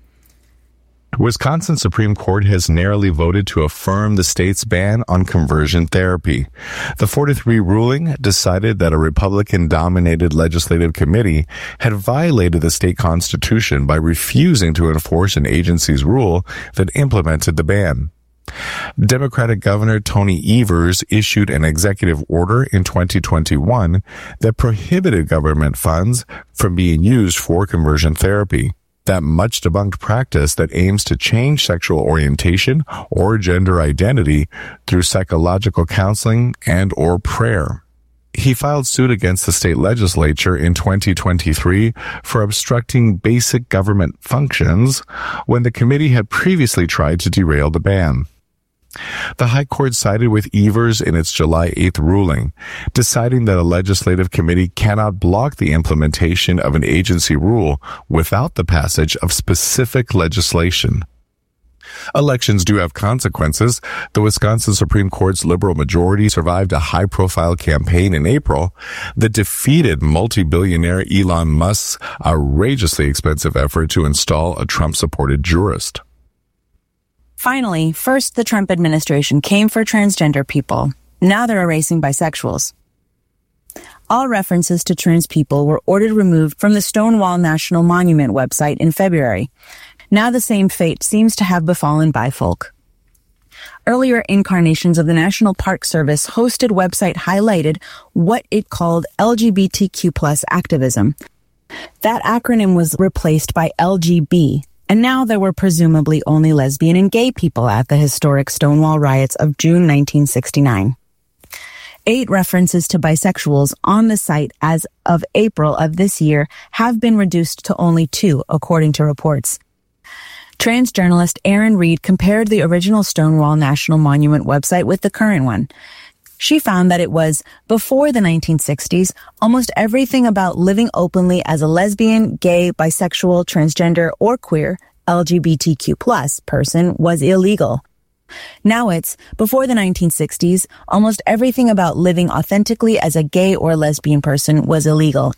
Wisconsin Supreme Court has narrowly voted to affirm the state's ban on conversion therapy. The four to three ruling decided that a Republican-dominated legislative committee had violated the state constitution by refusing to enforce an agency's rule that implemented the ban. Democratic Governor Tony Evers issued an executive order in twenty twenty-one that prohibited government funds from being used for conversion therapy. That much-debunked practice that aims to change sexual orientation or gender identity through psychological counseling and or prayer. He filed suit against the state legislature in twenty twenty-three for obstructing basic government functions when the committee had previously tried to derail the ban. The High Court sided with Evers in its July eighth ruling, deciding that a legislative committee cannot block the implementation of an agency rule without the passage of specific legislation. Elections do have consequences. The Wisconsin Supreme Court's liberal majority survived a high-profile campaign in April that defeated multi-billionaire Elon Musk's outrageously expensive effort to install a Trump-supported jurist. Finally, first the Trump administration came for transgender people. Now they're erasing bisexuals. All references to trans people were ordered removed from the Stonewall National Monument website in February. Now the same fate seems to have befallen bifolk. Earlier incarnations of the National Park Service hosted website highlighted what it called L G B T Q plus activism. That acronym was replaced by L G B, and now there were presumably only lesbian and gay people at the historic Stonewall riots of June nineteen sixty-nine. Eight references to bisexuals on the site as of April of this year have been reduced to only two, according to reports. Trans journalist Erin Reed compared the original Stonewall National Monument website with the current one. She found that it was, before the nineteen sixties, almost everything about living openly as a lesbian, gay, bisexual, transgender, or queer L G B T Q plus person was illegal. Now it's, before the nineteen sixties, almost everything about living authentically as a gay or lesbian person was illegal.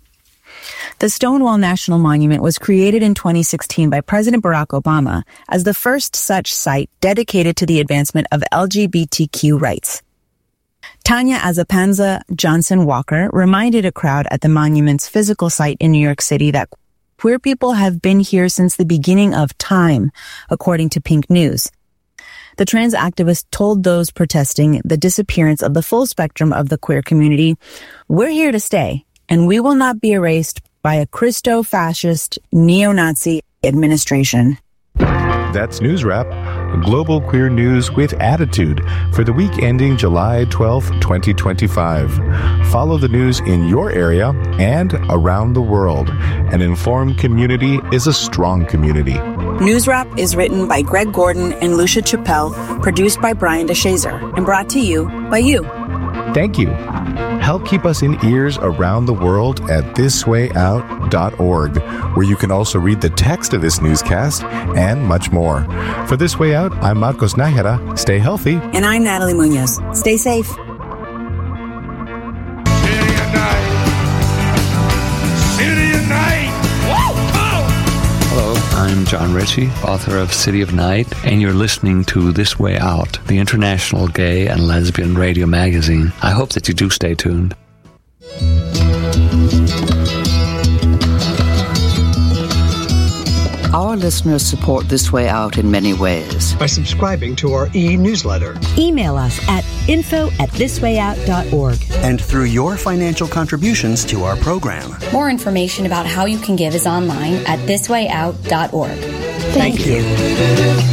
The Stonewall National Monument was created in twenty sixteen by President Barack Obama as the first such site dedicated to the advancement of L G B T Q rights. Tanya Azapanza Johnson Walker reminded a crowd at the monument's physical site in New York City that queer people have been here since the beginning of time, according to Pink News. The trans activist told those protesting the disappearance of the full spectrum of the queer community, "We're here to stay, and we will not be erased by a Christo-fascist, neo-Nazi administration." That's News Wrap, global queer news with attitude for the week ending July twelfth, twenty twenty-five. Follow the news in your area and around the world. An informed community is a strong community. News Wrap is written by Greg Gordon and Lucia Chappelle, produced by Brian DeShazer, and brought to you by you. Thank you. Help keep us in ears around the world at this way out dot org, where you can also read the text of this newscast and much more. For This Way Out, I'm Marcos Nájera. Stay healthy. And I'm Natalie Munoz. Stay safe. City of Night. Hello, I'm John Ritchie, author of City of Night, and you're listening to This Way Out, the international gay and lesbian radio magazine. I hope that you do stay tuned. Our listeners support This Way Out in many ways. By subscribing to our e-newsletter. Email us at info at this way out dot org. And through your financial contributions to our program. More information about how you can give is online at this way out dot org. Thank, Thank you. you.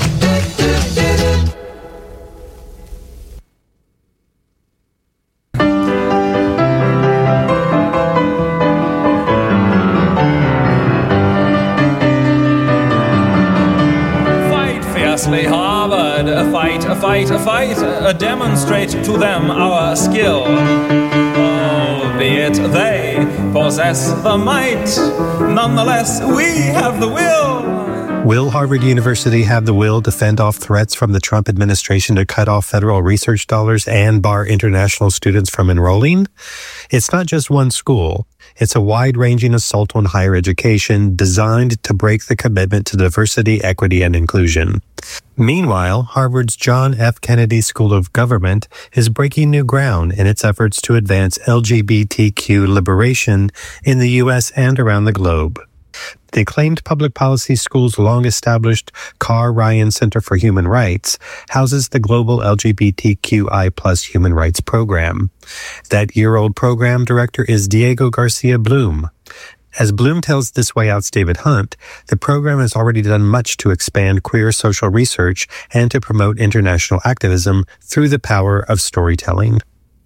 Harvard, a fight, a fight, a fight, a demonstrate to them our skill. Albeit they possess the might, nonetheless we have the will. Will Harvard University have the will to fend off threats from the Trump administration to cut off federal research dollars and bar international students from enrolling? It's not just one school. It's a wide-ranging assault on higher education designed to break the commitment to diversity, equity, and inclusion. Meanwhile, Harvard's John F. Kennedy School of Government is breaking new ground in its efforts to advance L G B T Q liberation in the U S and around the globe. The acclaimed public policy school's long-established Carr Ryan Center for Human Rights houses the global L G B T Q I plus human rights program. That year-old program director is Diego Garcia Bloom. As Bloom tells This Way Out's David Hunt, the program has already done much to expand queer social research and to promote international activism through the power of storytelling.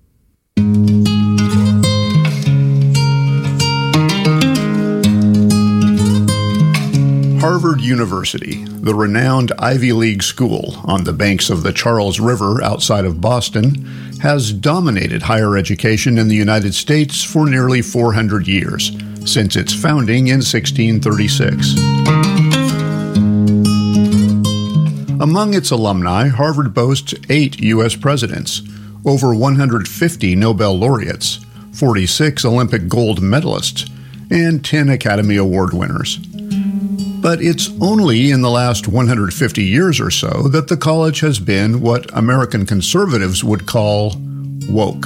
Harvard University, the renowned Ivy League school on the banks of the Charles River outside of Boston, has dominated higher education in the United States for nearly four hundred years, since its founding in sixteen thirty-six. Among its alumni, Harvard boasts eight U S presidents, over one hundred fifty Nobel laureates, forty-six Olympic gold medalists, and ten Academy Award winners. But it's only in the last one hundred fifty years or so that the college has been what American conservatives would call woke.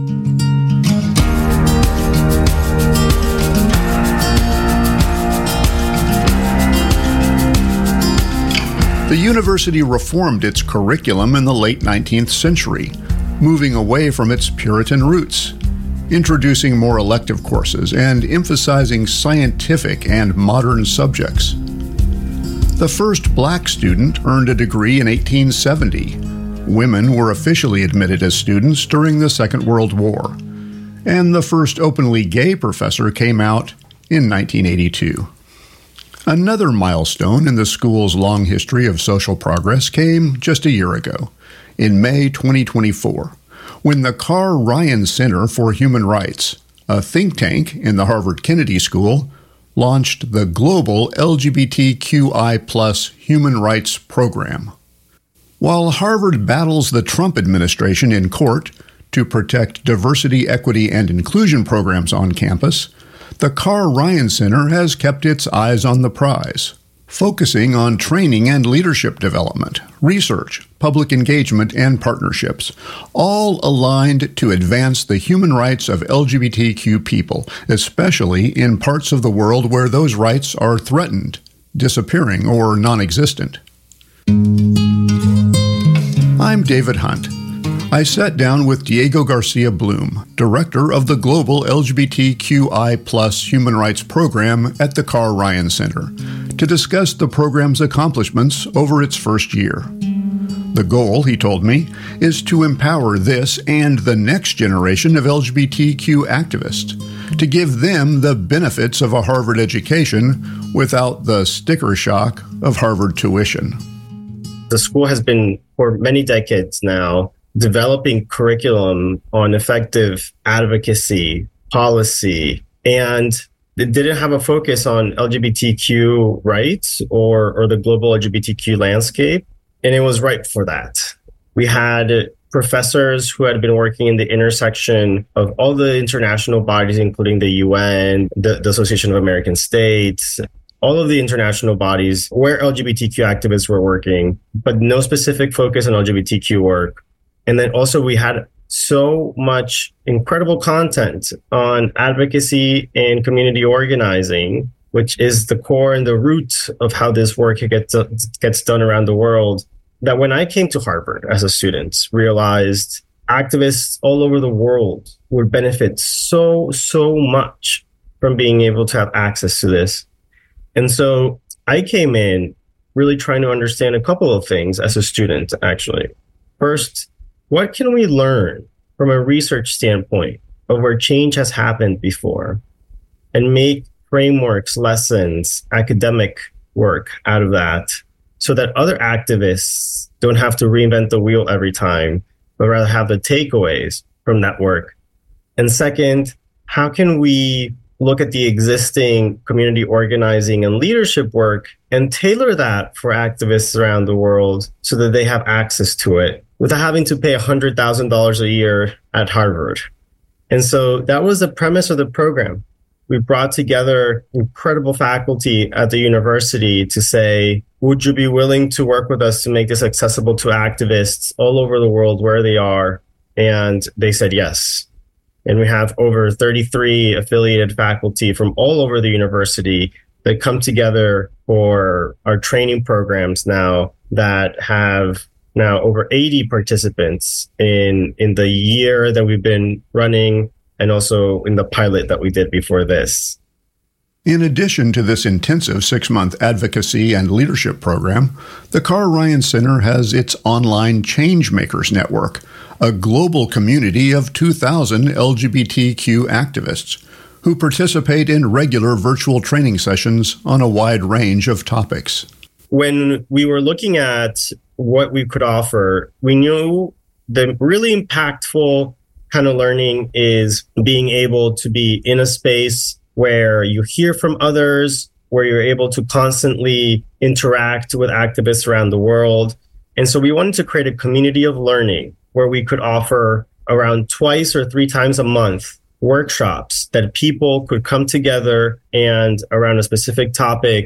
The university reformed its curriculum in the late nineteenth century, moving away from its Puritan roots, introducing more elective courses and emphasizing scientific and modern subjects. The first black student earned a degree in eighteen seventy. Women were officially admitted as students during the Second World War, and the first openly gay professor came out in nineteen eighty-two. Another milestone in the school's long history of social progress came just a year ago, in May twenty twenty-four, when the Carr Ryan Center for Human Rights, a think tank in the Harvard Kennedy School, launched the Global L G B T Q I plus Human Rights Program. While Harvard battles the Trump administration in court to protect diversity, equity, and inclusion programs on campus, the Carr Ryan Center has kept its eyes on the prize, focusing on training and leadership development, research, public engagement, and partnerships, all aligned to advance the human rights of L G B T Q people, especially in parts of the world where those rights are threatened, disappearing, or non-existent. I'm David Hunt. I sat down with Diego Garcia Bloom, director of the Global L G B T Q I plus Human Rights Program at the Carr Ryan Center, to discuss the program's accomplishments over its first year. The goal, he told me, is to empower this and the next generation of L G B T Q activists, to give them the benefits of a Harvard education without the sticker shock of Harvard tuition. The school has been, for many decades now, developing curriculum on effective advocacy, policy, and it didn't have a focus on L G B T Q rights or, or the global L G B T Q landscape. And it was ripe for that. We had professors who had been working in the intersection of all the international bodies, including the U N, the, the Association of American States, all of the international bodies where L G B T Q activists were working, but no specific focus on L G B T Q work. And then also we had so much incredible content on advocacy and community organizing, which is the core and the root of how this work gets, gets done around the world, that when I came to Harvard as a student, realized activists all over the world would benefit so, so much from being able to have access to this. And so I came in really trying to understand a couple of things as a student, actually. First, what can we learn from a research standpoint of where change has happened before and make frameworks, lessons, academic work out of that so that other activists don't have to reinvent the wheel every time, but rather have the takeaways from that work? And second, how can we look at the existing community organizing and leadership work and tailor that for activists around the world so that they have access to it without having to pay one hundred thousand dollars a year at Harvard? And so that was the premise of the program. We brought together incredible faculty at the university to say, would you be willing to work with us to make this accessible to activists all over the world where they are? And they said yes. And we have over thirty-three affiliated faculty from all over the university that come together for our training programs now that have now over eighty participants in, in the year that we've been running and also in the pilot that we did before this. In addition to this intensive six-month advocacy and leadership program, the Carr Ryan Center has its online Changemakers Network, a global community of two thousand L G B T Q activists who participate in regular virtual training sessions on a wide range of topics. When we were looking at what we could offer, we knew the really impactful kind of learning is being able to be in a space where you hear from others, where you're able to constantly interact with activists around the world. And so we wanted to create a community of learning where we could offer around twice or three times a month workshops that people could come together and around a specific topic,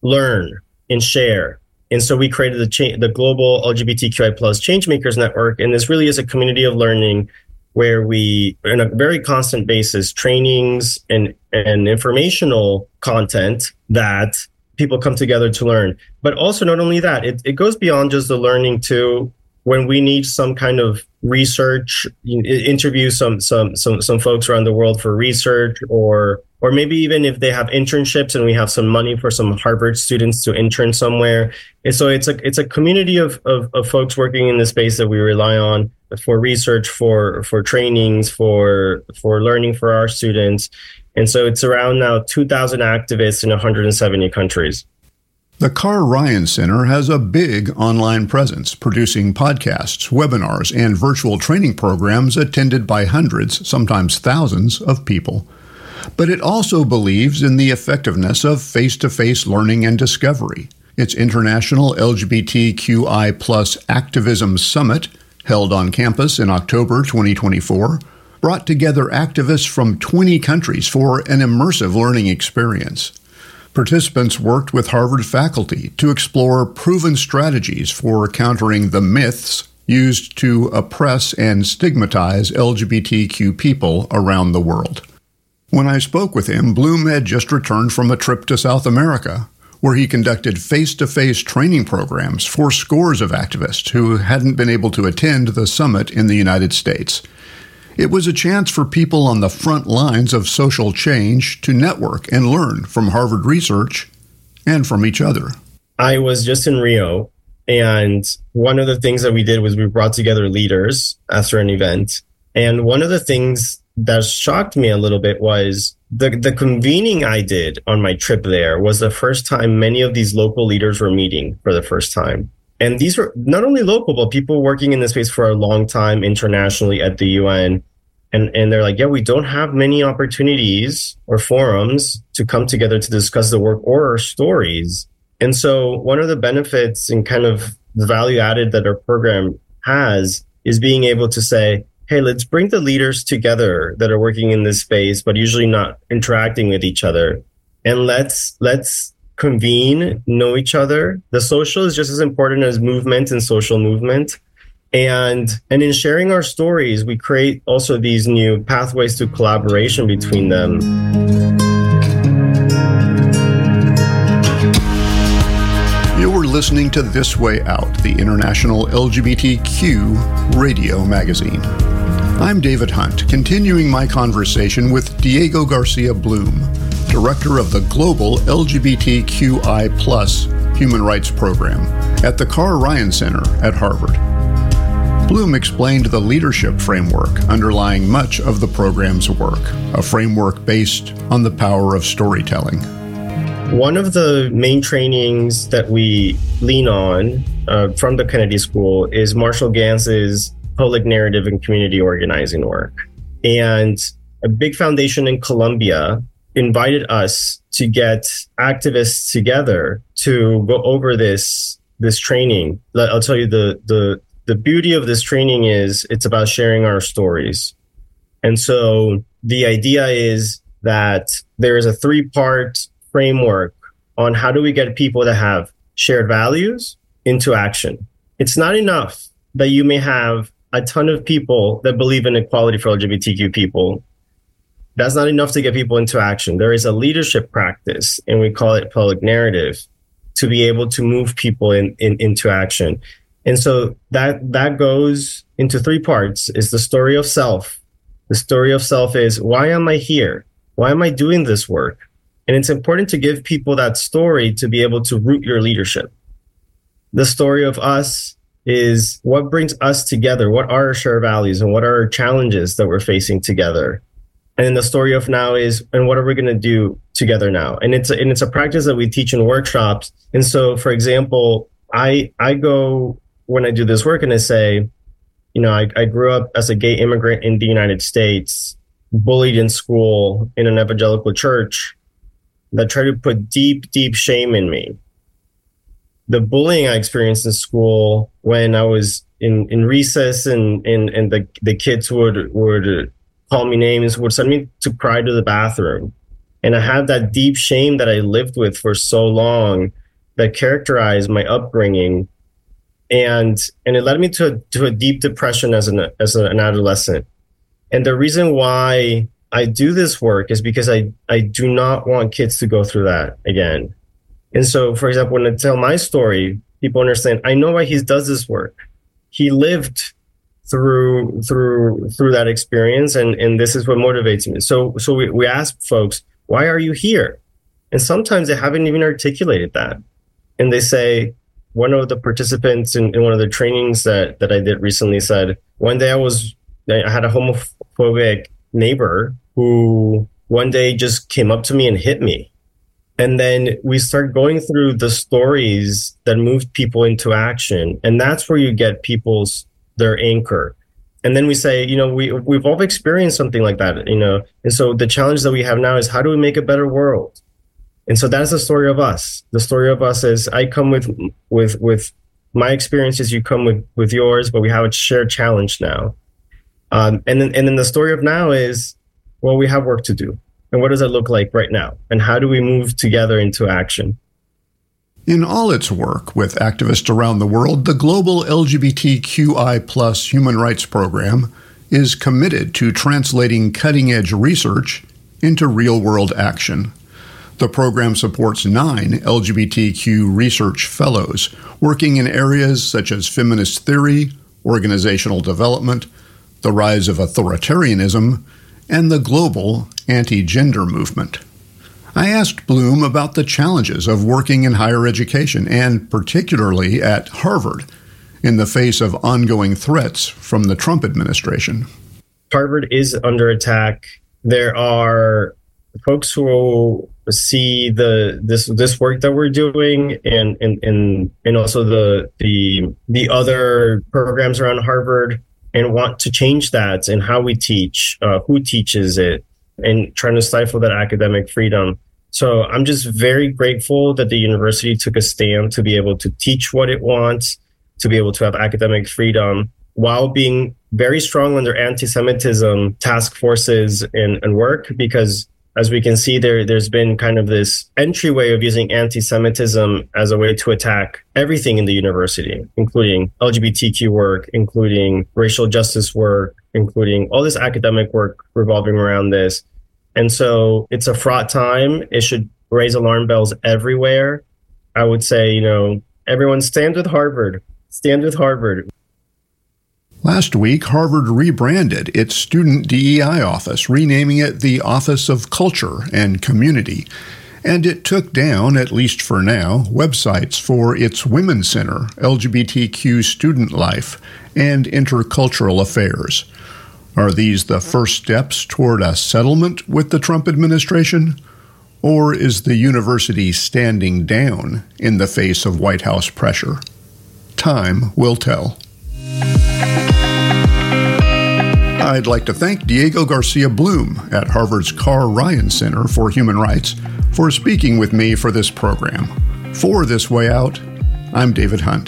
learn, and share. And so we created the cha- the global L G B T Q I plus Changemakers Network. And this really is a community of learning where we, on a very constant basis, trainings and, and informational content that people come together to learn. But also not only that, it, it goes beyond just the learning to when we need some kind of research, interview some some some some folks around the world for research, or or maybe even if they have internships and we have some money for some Harvard students to intern somewhere. And so it's a it's a community of, of of folks working in the space that we rely on for research, for for trainings, for for learning for our students. And so it's around now two thousand activists in one hundred seventy countries. The Carr Ryan Center has a big online presence, producing podcasts, webinars, and virtual training programs attended by hundreds, sometimes thousands, of people. But it also believes in the effectiveness of face-to-face learning and discovery. Its International L G B T Q I plus Activism Summit, held on campus in October twenty twenty-four, brought together activists from twenty countries for an immersive learning experience. Participants worked with Harvard faculty to explore proven strategies for countering the myths used to oppress and stigmatize L G B T Q people around the world. When I spoke with him, Bloom had just returned from a trip to South America, where he conducted face-to-face training programs for scores of activists who hadn't been able to attend the summit in the United States. It was a chance for people on the front lines of social change to network and learn from Harvard research and from each other. I was just in Rio, and one of the things that we did was we brought together leaders after an event. And one of the things that shocked me a little bit was the, the convening I did on my trip there was the first time many of these local leaders were meeting for the first time. And these were not only local, but people working in this space for a long time internationally at the U N. And, and they're like, yeah, we don't have many opportunities or forums to come together to discuss the work or our stories. And so one of the benefits and kind of the value added that our program has is being able to say, hey, let's bring the leaders together that are working in this space, but usually not interacting with each other. And let's let's convene, know each other. The social is just as important as movement and social movement. And and in sharing our stories, we create also these new pathways to collaboration between them. You were listening to This Way Out, the International L G B T Q radio magazine. I'm David Hunt, continuing my conversation with Diego Garcia Bloom, director of the Global L G B T Q I plus Human Rights Program at the Carr Ryan Center at Harvard. Bloom explained the leadership framework underlying much of the program's work, a framework based on the power of storytelling. One of the main trainings that we lean on uh, from the Kennedy School is Marshall Ganz's public narrative and community organizing work. And a big foundation in Colombia invited us to get activists together to go over this this training. I'll tell you the the the beauty of this training is it's about sharing our stories. And so the idea is that there is a three-part framework on how do we get people to have shared values into action. It's not enough that you may have a ton of people that believe in equality for L G B T Q people. That's not enough to get people into action. There is a leadership practice, and we call it public narrative, to be able to move people in, in into action. And so that that goes into three parts. Is the story of self. The story of self is, why am I here? Why am I doing this work? And it's important to give people that story to be able to root your leadership. The story of us is what brings us together. What are our shared values and what are our challenges that we're facing together? And then the story of now is, and what are we going to do together now? And it's a, and it's a practice that we teach in workshops. And so, for example, I I go when I do this work and I say, you know, I, I grew up as a gay immigrant in the United States, bullied in school in an evangelical church that tried to put deep, deep shame in me. The bullying I experienced in school when I was in, in recess and, and, and the, the kids would, would call me names, would send me to cry to the bathroom. And I had that deep shame that I lived with for so long that characterized my upbringing. And and it led me to, to a deep depression as an as an adolescent. And the reason why I do this work is because I, I do not want kids to go through that again. And so, for example, when I tell my story, people understand, I know why he does this work. He lived through through through that experience, and, and this is what motivates me. So so we, we ask folks, why are you here? And sometimes they haven't even articulated that. And they say, one of the participants in, in one of the trainings that, that I did recently said, one day I was, I had a homophobic neighbor who one day just came up to me and hit me. And then we start going through the stories that moved people into action. And that's where you get people's, their anchor. And then we say, you know, we, we've all experienced something like that, you know. And so the challenge that we have now is, how do we make a better world? And so that's the story of us. The story of us is, I come with with with my experiences, you come with, with yours, but we have a shared challenge now. Um, and then and then the story of now is, well, we have work to do. And what does it look like right now? And how do we move together into action? In all its work with activists around the world, the Global L G B T Q I plus Human Rights Program is committed to translating cutting-edge research into real-world action. The program supports nine L G B T Q research fellows working in areas such as feminist theory, organizational development, the rise of authoritarianism, and the global anti-gender movement. I asked Bloom about the challenges of working in higher education, and particularly at Harvard, in the face of ongoing threats from the Trump administration. Harvard is under attack. There are folks who see the this this work that we're doing, and and and, and also the the the other programs around Harvard, and want to change that and how we teach, uh, who teaches it, and trying to stifle that academic freedom. So I'm just very grateful that the university took a stand to be able to teach what it wants, to be able to have academic freedom, while being very strong on their anti-Semitism task forces and, and work, because as we can see, there, there's been kind of this entryway of using anti-Semitism as a way to attack everything in the university, including L G B T Q work, including racial justice work, including all this academic work revolving around this. And so it's a fraught time. It should raise alarm bells everywhere. I would say, you know, everyone stand with Harvard. Stand with Harvard. Last week, Harvard rebranded its student D E I office, renaming it the Office of Culture and Community. And it took down, at least for now, websites for its Women's Center, L G B T Q Student Life, and Intercultural Affairs. Are these the first steps toward a settlement with the Trump administration? Or is the university standing down in the face of White House pressure? Time will tell. I'd like to thank Diego Garcia Bloom at Harvard's Carr Ryan Center for Human Rights for speaking with me for this program. For This Way Out, I'm David Hunt.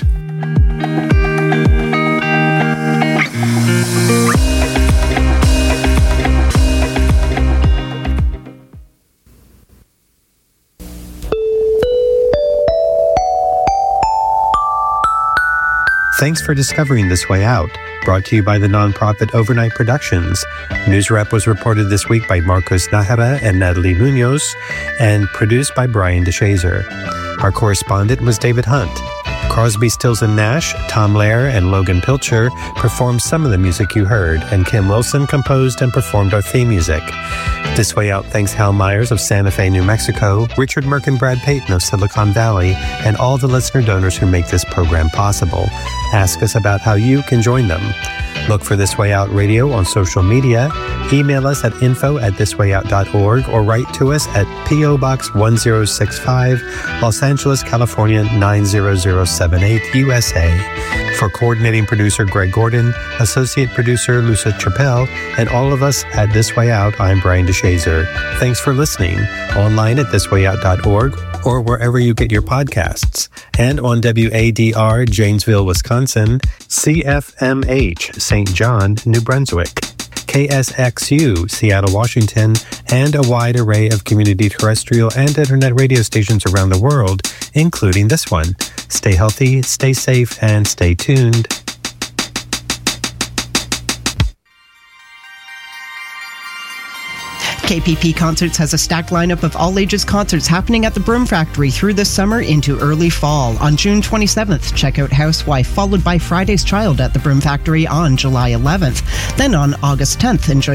Thanks for discovering This Way Out, brought to you by the nonprofit Overnight Productions. News Wrap was reported this week by Marcos Nájera and Natalie Munoz, and produced by Brian DeShazer. Our correspondent was David Hunt. Crosby, Stills and Nash, Tom Lehrer, and Logan Pilcher performed some of the music you heard, and Kim Wilson composed and performed our theme music. This Way Out thanks Hal Myers of Santa Fe, New Mexico, Richard Merck and Brad Payton of Silicon Valley, and all the listener donors who make this program possible. Ask us about how you can join them. Look for This Way Out Radio on social media. Email us at info at thiswayout dot org or write to us at P O Box one zero six five, Los Angeles, California nine zero zero seven eight, U S A. For coordinating producer Greg Gordon, associate producer Lucia Chappelle, and all of us at This Way Out, I'm Brian DeShazer. Thanks for listening. Online at this way out dot org or wherever you get your podcasts. And on W A D R, Janesville, Wisconsin, C F M H, Saint John, New Brunswick. K S X U, Seattle, Washington, and a wide array of community terrestrial and internet radio stations around the world, including this one. Stay healthy, stay safe, and stay tuned. K P P Concerts has a stacked lineup of all-ages concerts happening at the Broom Factory through this summer into early fall. On June twenty-seventh, check out Housewife, followed by Friday's Child at the Broom Factory on July eleventh. Then on August tenth, enjoy